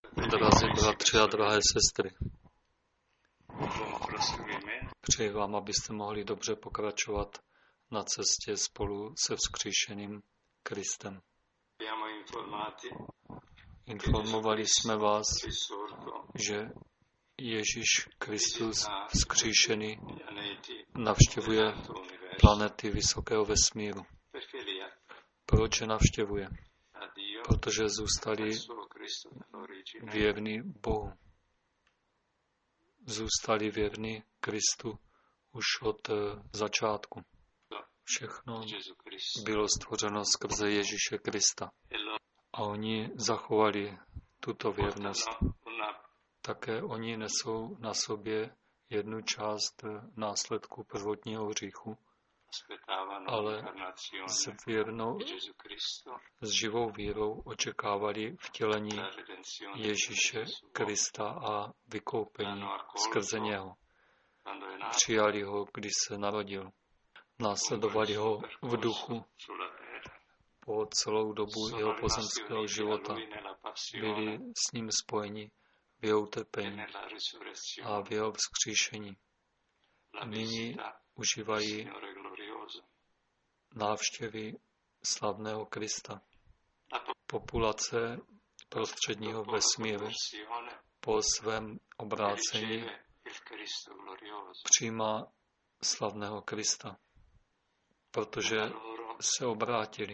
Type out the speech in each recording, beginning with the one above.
Drazí bratři a drahé sestry, přeji vám, abyste mohli dobře pokračovat na cestě spolu se vzkříšeným Kristem. Informovali jsme vás, že Ježíš Kristus vzkříšený navštěvuje planety vysokého vesmíru. Proč je navštěvuje? Protože zůstali věrní Bohu. Zůstali věrní Kristu už od začátku. Všechno bylo stvořeno skrze Ježíše Krista. A oni zachovali tuto věrnost. Také oni nesou na sobě jednu část následku prvotního hříchu, ale s živou vírou očekávali vtělení Ježíše Krista a vykoupení skrze něho. Přijali ho, když se narodil. Následovali ho v duchu po celou dobu jeho pozemského života. Byli s ním spojeni v jeho utrpení a v jeho vzkříšení. Nyní užívají návštěvy slavného Krista. Populace prostředního vesmíru po svém obrácení přijímá slavného Krista, protože se obrátili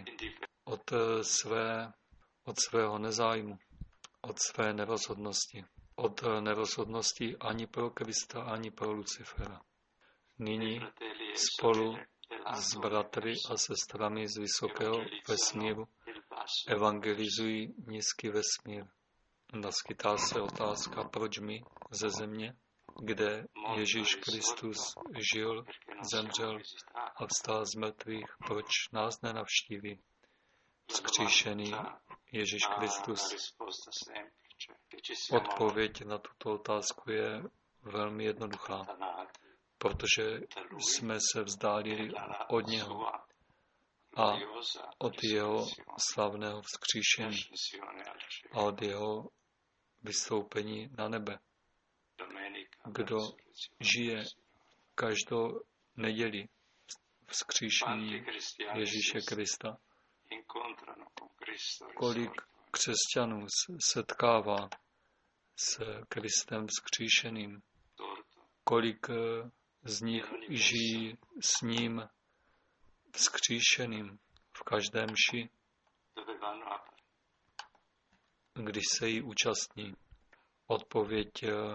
od svého nezájmu, od své nerozhodnosti, od nerozhodnosti ani pro Krista, ani pro Lucifera. Nyní spolu s bratry a sestrami z vysokého vesmíru evangelizují nízký vesmír. Naskytá se otázka, proč my ze země, kde Ježíš Kristus žil, zemřel a vstal z mrtvých, proč nás nenavštíví vzkříšený Ježíš Kristus? Odpověď na tuto otázku je velmi jednoduchá, protože jsme se vzdálili od něho a od jeho slavného vzkříšení a od jeho vystoupení na nebe. Kdo žije každou neděli vzkříšení Ježíše Krista, kolik křesťanů setkává s Kristem vzkříšeným, kolik z nich žijí s ním vzkříšeným v každém mši, když se jí účastní. Odpověď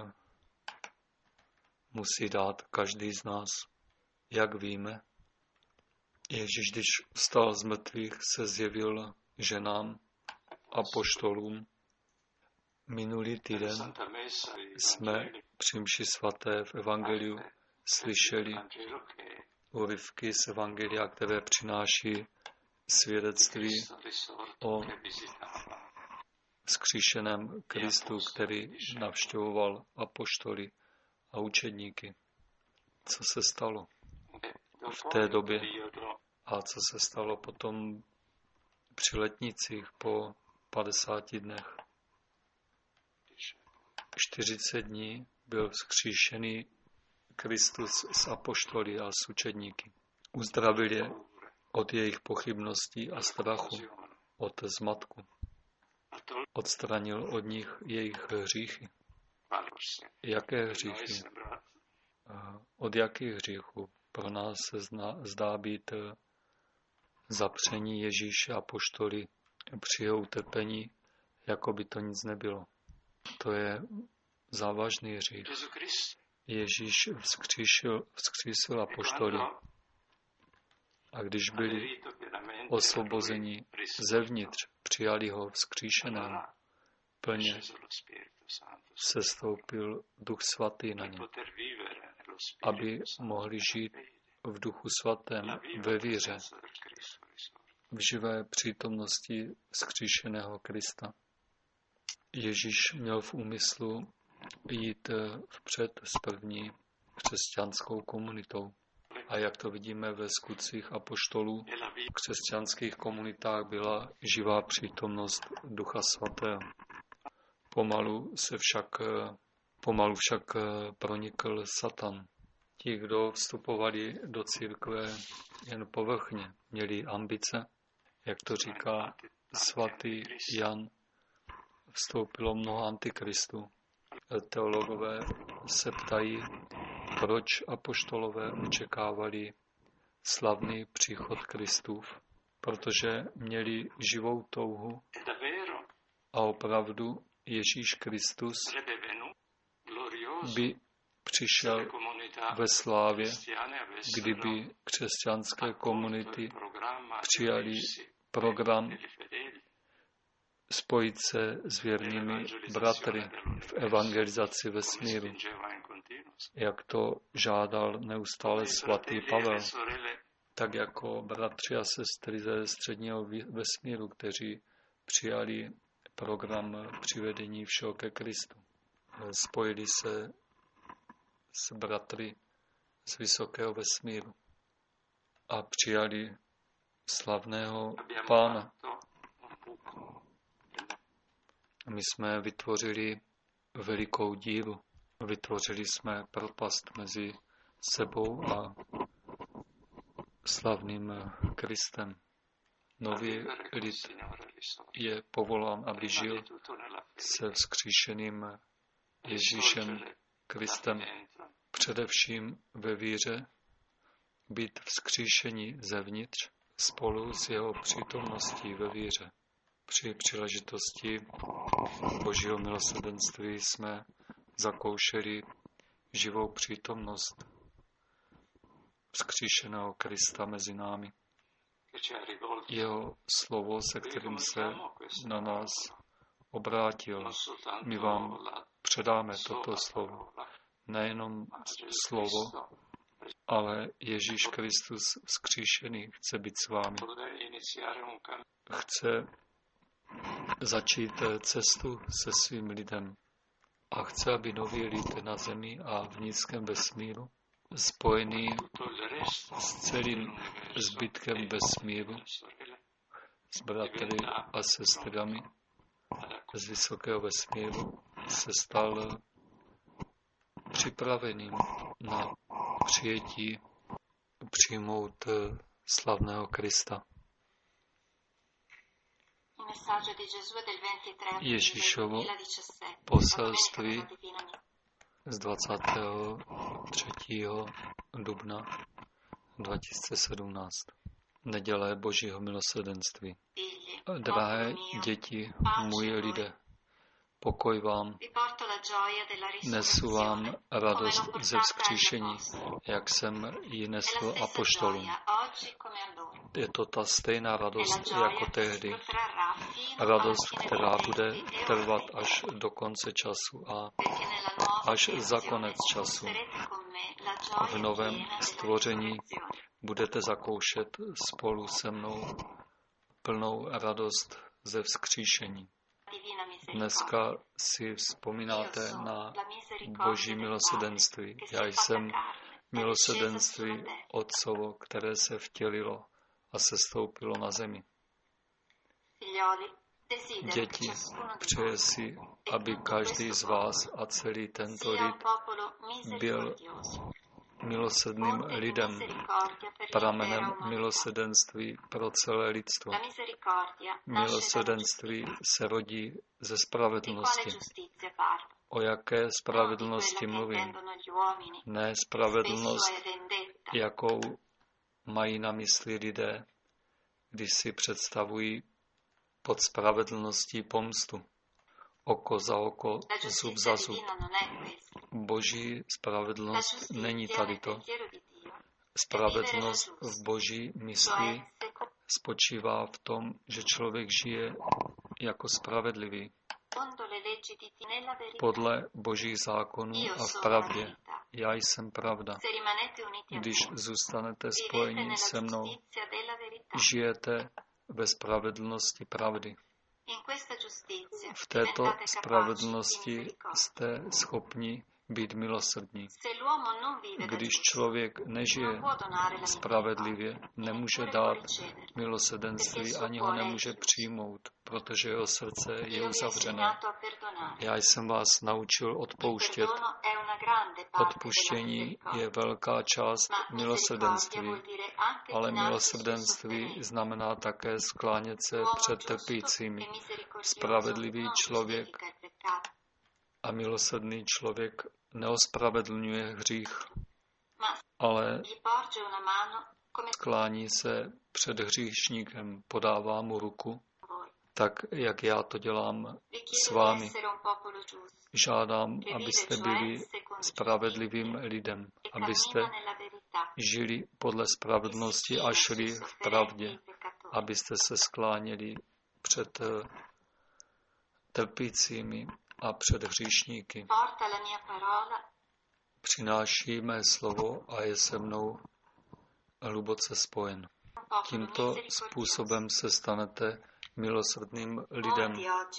musí dát každý z nás. Jak víme, Ježíš, když vstal z mrtvých, se zjevil ženám, apoštolům. Minulý týden jsme při mši svaté v evangeliu slyšeli úryvky z evangelia, které přináší svědectví o vzkříšeném Kristu, který navštěvoval apoštoly a učedníky. Co se stalo v té době a co se stalo potom při letnicích po 50 dnech. 40 dní byl vzkříšený Kristus s apoštoly a s učedníky. Uzdravil je od jejich pochybností a strachu, od zmatku. Odstranil od nich jejich hříchy. Jaké hříchy? Od jakých hříchů? Pro nás se zdá být zapření Ježíše apoštoly při jeho utrpení, jako by to nic nebylo. To je závažný hřích. Ježíš vzkřísil apoštoly a když byli osvobozeni zevnitř, přijali ho vzkříšeného, plně sestoupil Duch Svatý na ně, aby mohli žít v Duchu Svatém, ve víře, v živé přítomnosti vzkříšeného Krista. Ježíš měl v úmyslu jít vpřed s první křesťanskou komunitou. A jak to vidíme ve skutcích apoštolů, v křesťanských komunitách byla živá přítomnost Ducha Svatého. Pomalu však pronikl Satan. Ti, kdo vstupovali do církve jen povrchně, měli ambice, jak to říká svatý Jan, vstoupilo mnoho antikristů. Teologové se ptají, proč apoštolové očekávali slavný příchod Kristův, protože měli živou touhu a opravdu Ježíš Kristus by přišel ve slávě, kdyby křesťanské komunity přijali program spojit se s věrnými bratry v evangelizaci vesmíru, jak to žádal neustále svatý Pavel, tak jako bratři a sestry ze středního vesmíru, kteří přijali program přivedení všeho ke Kristu. Spojili se s bratry z vysokého vesmíru a přijali slavného Pána. My jsme vytvořili velikou díru. Vytvořili jsme propast mezi sebou a slavným Kristem. Nový lid je povolán, aby žil se vzkříšeným Ježíšem Kristem. Především ve víře být vzkříšení zevnitř spolu s jeho přítomností ve víře. Při příležitosti Božího milosrdenství jsme zakoušeli živou přítomnost vzkříšeného Krista mezi námi. Jeho slovo, se kterým se na nás obrátil. My vám předáme toto slovo. Nejenom slovo, ale Ježíš Kristus vzkříšený chce být s vámi. Chce začít cestu se svým lidem a chce, aby nový lid na zemi a v nízkém vesmíru, spojený s celým zbytkem vesmíru, s bratry a sestrami z vysokého vesmíru, se stal připraveným na přijetí přijmout slavného Krista. Ježíšovo poselství z 23. dubna 2017. Neděle Božího milosrdenství. Drahé děti, moji lidé, pokoj vám, nesu vám radost ze vzkříšení, jak jsem ji nesl apoštolům. Je to ta stejná radost jako tehdy. Radost, která bude trvat až do konce času a až za konec času. V novém stvoření budete zakoušet spolu se mnou plnou radost ze vzkříšení. Dneska si vzpomínáte na Boží milosrdenství. Já jsem milosrdenství Otcovo, které se vtělilo a sestoupilo na zemi. Děti, přeje si, aby každý z vás a celý tento lid byl milosrdným lidem, pramenem milosrdenství pro celé lidstvo. Milosrdenství se rodí ze spravedlnosti. O jaké spravedlnosti mluvím? Ne spravedlnost, jakou mají na mysli lidé, když si představují pod spravedlností pomstu. Oko za oko, zub za zub. Boží spravedlnost není tady to. Spravedlnost v Boží mysli spočívá v tom, že člověk žije jako spravedlivý. Podle Božích zákonů a v pravdě. Já jsem pravda. Když zůstanete spojeni se mnou, žijete ve spravedlnosti pravdy. V této spravedlnosti jste schopni být milosrdní. Když člověk nežije spravedlivě, nemůže dát milosrdenství ani ho nemůže přijmout, protože jeho srdce je uzavřené. Já jsem vás naučil odpouštět. Odpuštění je velká část milosrdenství, ale milosrdenství znamená také sklánět se před trpícími. Spravedlivý člověk a milosrdný člověk neospravedlňuje hřích, ale sklání se před hříšníkem, podává mu ruku, tak jak já to dělám s vámi. Žádám, abyste byli spravedlivým lidem, abyste žili podle spravedlnosti a šli v pravdě, abyste se skláněli před trpícími a před hříšníky. Přináší mé slovo a je se mnou hluboce spojen. Tímto způsobem se stanete milosrdným lidem.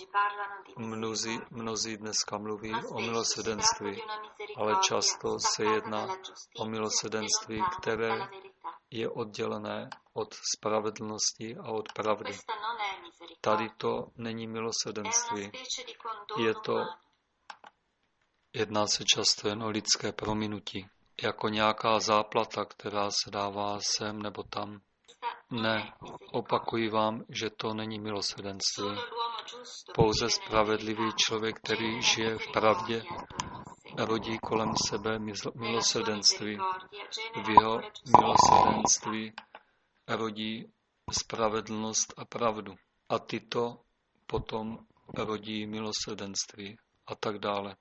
Mnozí dneska mluví o milosrdenství, ale často se jedná o milosrdenství, které je oddělené od spravedlnosti a od pravdy. Tady to není milosrdenství. Jedná se často jen o lidské prominutí, jako nějaká záplata, která se dává sem nebo tam. Ne, opakuji vám, že to není milosrdenství. Pouze spravedlivý člověk, který žije v pravdě, rodí kolem sebe milosrdenství. V jeho milosrdenství rodí spravedlnost a pravdu. A tyto potom rodí milosrdenství a tak dále.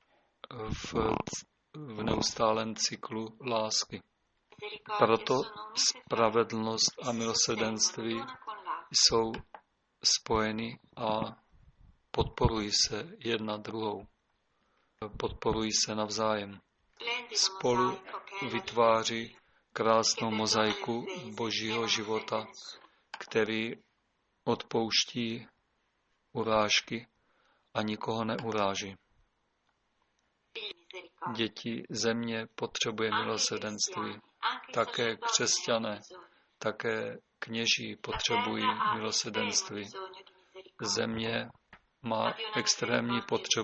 V neustálém cyklu lásky. Proto spravedlnost a milosrdenství jsou spojeny a podporují se jedna druhou. Podporují se navzájem. Spolu vytváří krásnou mozaiku Božího života, který odpouští urážky a nikoho neuráží. Děti země potřebuje milosrdenství. Také křesťané, také kněží potřebují milosrdenství. Země má extrémní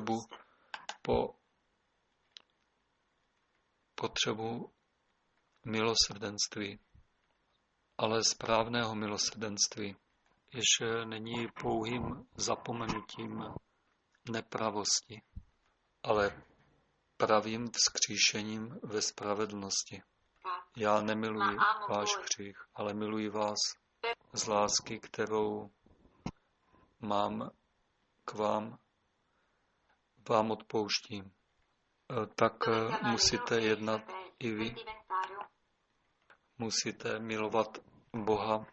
potřebu milosrdenství, ale správného milosrdenství, jež není pouhým zapomenutím nepravosti, ale pravým vzkříšením ve spravedlnosti. Já nemiluji váš hřích, ale miluji vás z lásky, kterou mám k vám odpouštím. Tak musíte jednat i vy. Musíte milovat Boha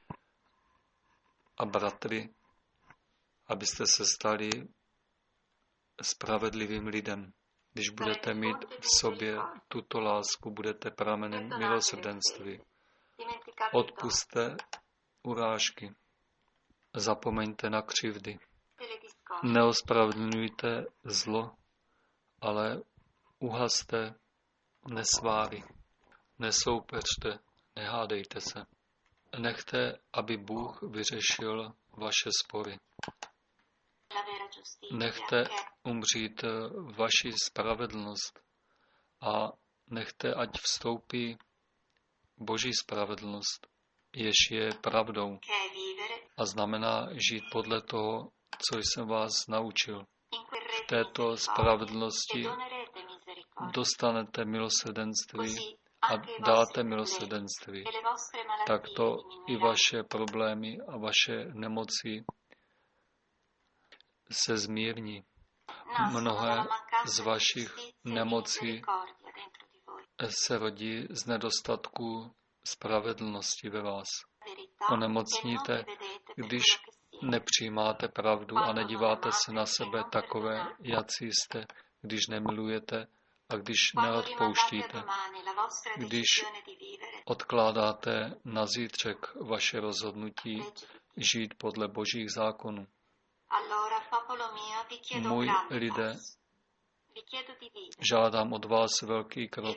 a bratry, abyste se stali spravedlivým lidem. Když budete mít v sobě tuto lásku, budete pramenem milosrdenství. Odpusťte urážky. Zapomeňte na křivdy. Neospravedlňujte zlo, ale uhaste nesváry. Nesoupeřte, nehádejte se. Nechte, aby Bůh vyřešil vaše spory. Nechte umřít vaši spravedlnost a nechte, ať vstoupí Boží spravedlnost, jež je pravdou a znamená žít podle toho, co jsem vás naučil. V této spravedlnosti dostanete milosrdenství a dáte milosrdenství. Takto i vaše problémy a vaše nemoci se zmírní. Mnohé z vašich nemocí se rodí z nedostatku spravedlnosti ve vás. Onemocníte, když nepřijímáte pravdu a nedíváte se na sebe takové, jací jste, když nemilujete a když neodpouštíte. Když odkládáte na zítřek vaše rozhodnutí žít podle Božích zákonů. Můj lidé, Žádám od vás velký krok.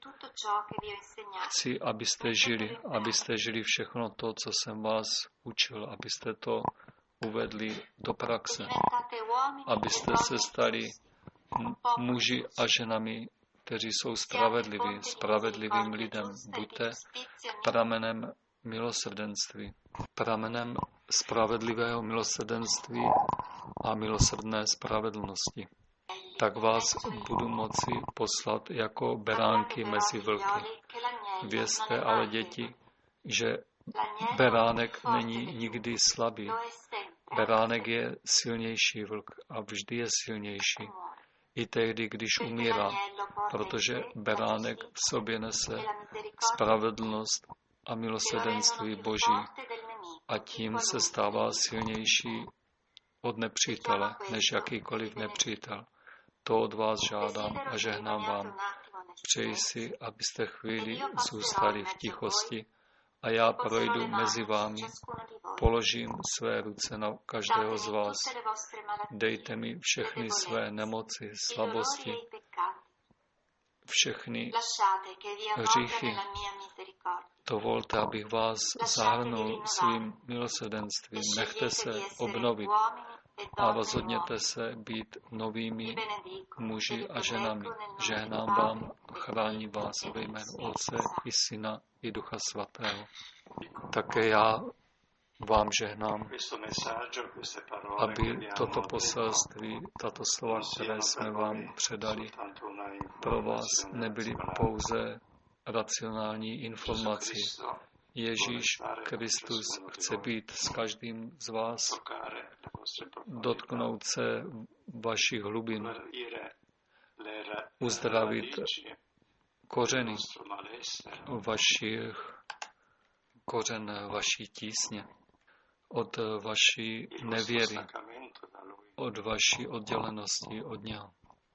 Chci, abyste žili všechno to, co jsem vás učil, abyste to uvedli do praxe, abyste se stali muži a ženami, kteří jsou spravedlivým lidem. Buďte pramenem milosrdenství, pramenem spravedlivého milosrdenství a milosrdné spravedlnosti. Tak vás budu moci poslat jako beránky mezi vlky. Vězte ale, děti, že beránek není nikdy slabý. Beránek je silnější vlk a vždy je silnější. I tehdy, když umírá, protože beránek v sobě nese spravedlnost a milosrdenství Boží a tím se stává silnější od nepřítele, než jakýkoliv nepřítel. To od vás žádám a žehnám vám. Přeji si, abyste chvíli zůstali v tichosti a já projdu mezi vámi, položím své ruce na každého z vás. Dejte mi všechny své nemoci, slabosti, všechny hříchy. Dovolte, abych vás zahrnul svým milosrdenstvím. Nechte se obnovit a rozhodněte se být novými muži a ženami. Žehnám vám a chráním vás ve jménu Otce i Syna i Ducha Svatého. Také já vám žehnám, aby toto poselství, tato slova, které jsme vám předali, pro vás nebyly pouze racionální informací. Ježíš Kristus chce být s každým z vás, dotknout se vašich hlubin, uzdravit kořeny vaší tísně, od vaší nevěry, od vaší oddělenosti od něho,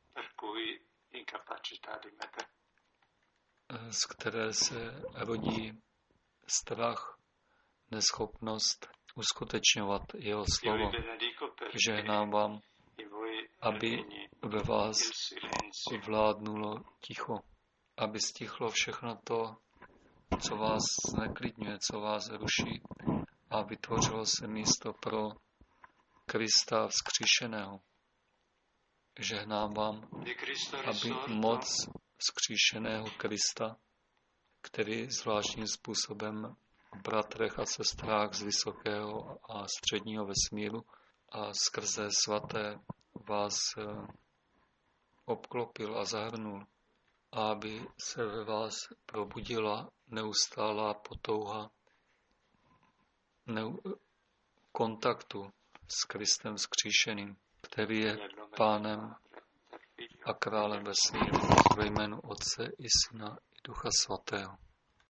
z které se rodí strach, neschopnost uskutečňovat jeho slovo. Žehnám vám, aby ve vás vládnulo ticho, aby stichlo všechno to, co vás zneklidňuje, co vás ruší, a vytvořilo se místo pro Krista vzkříšeného. Žehnám vám, aby moc vzkříšeného Krista, který zvláštním způsobem v bratrech a sestrách z vysokého a středního vesmíru a skrze svaté vás obklopil a zahrnul, a aby se ve vás probudila neustálá potouha kontaktu s Kristem vzkříšeným, který je Pánem a Králem vesmíru, ve jménu Otce i Syna i Ducha Svatého.